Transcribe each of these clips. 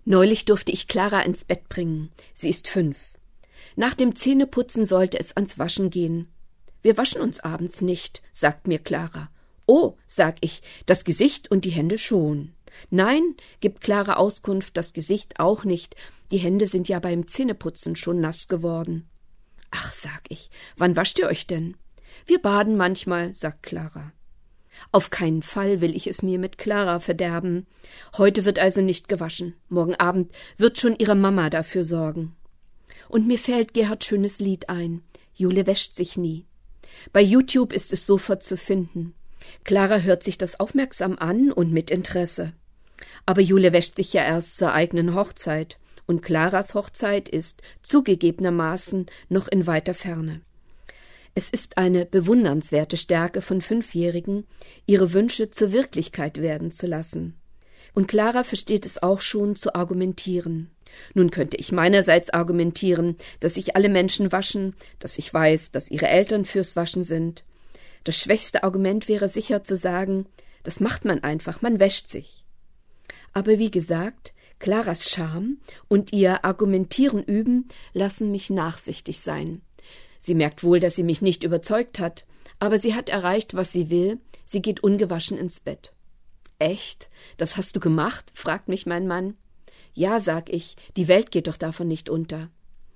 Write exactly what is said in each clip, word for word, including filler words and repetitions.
Neulich durfte ich Clara ins Bett bringen. Sie ist fünf. Nach dem Zähneputzen sollte es ans Waschen gehen. »Wir waschen uns abends nicht«, sagt mir Clara. »Oh«, sag ich, »das Gesicht und die Hände schon.« »Nein«, gibt Clara Auskunft, »das Gesicht auch nicht. Die Hände sind ja beim Zähneputzen schon nass geworden.« »Ach«, sag ich, »wann wascht ihr euch denn?« »Wir baden manchmal«, sagt Clara. Auf keinen Fall will ich es mir mit Clara verderben. Heute wird also nicht gewaschen. Morgen Abend wird schon ihre Mama dafür sorgen. Und mir fällt Gerhards schönes Lied ein. Jule wäscht sich nie. Bei YouTube ist es sofort zu finden. Clara hört sich das aufmerksam an und mit Interesse. Aber Jule wäscht sich ja erst zur eigenen Hochzeit. Und Claras Hochzeit ist zugegebenermaßen noch in weiter Ferne. Es ist eine bewundernswerte Stärke von Fünfjährigen, ihre Wünsche zur Wirklichkeit werden zu lassen. Und Clara versteht es auch schon zu argumentieren. Nun könnte ich meinerseits argumentieren, dass sich alle Menschen waschen, dass ich weiß, dass ihre Eltern fürs Waschen sind. Das schwächste Argument wäre sicher zu sagen, das macht man einfach, man wäscht sich. Aber wie gesagt, Claras Charme und ihr Argumentieren üben lassen mich nachsichtig sein. Sie merkt wohl, dass sie mich nicht überzeugt hat, aber sie hat erreicht, was sie will. Sie geht ungewaschen ins Bett. »Echt? Das hast du gemacht?« fragt mich mein Mann. »Ja«, sag ich, »die Welt geht doch davon nicht unter.«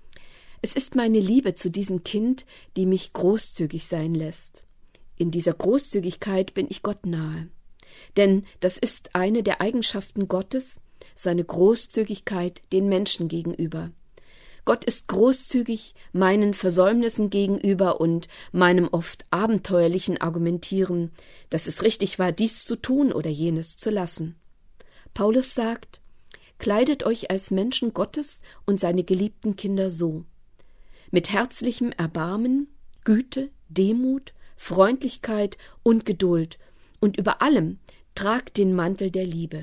Es ist meine Liebe zu diesem Kind, die mich großzügig sein lässt. In dieser Großzügigkeit bin ich Gott nahe. Denn das ist eine der Eigenschaften Gottes, seine Großzügigkeit den Menschen gegenüber. Gott ist großzügig meinen Versäumnissen gegenüber und meinem oft abenteuerlichen Argumentieren, dass es richtig war, dies zu tun oder jenes zu lassen. Paulus sagt, kleidet euch als Menschen Gottes und seine geliebten Kinder so. Mit herzlichem Erbarmen, Güte, Demut, Freundlichkeit und Geduld und über allem tragt den Mantel der Liebe.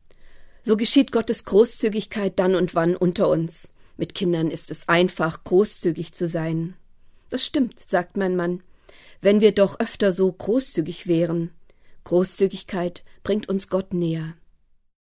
So geschieht Gottes Großzügigkeit dann und wann unter uns. Mit Kindern ist es einfach, großzügig zu sein. Das stimmt, sagt mein Mann, wenn wir doch öfter so großzügig wären. Großzügigkeit bringt uns Gott näher.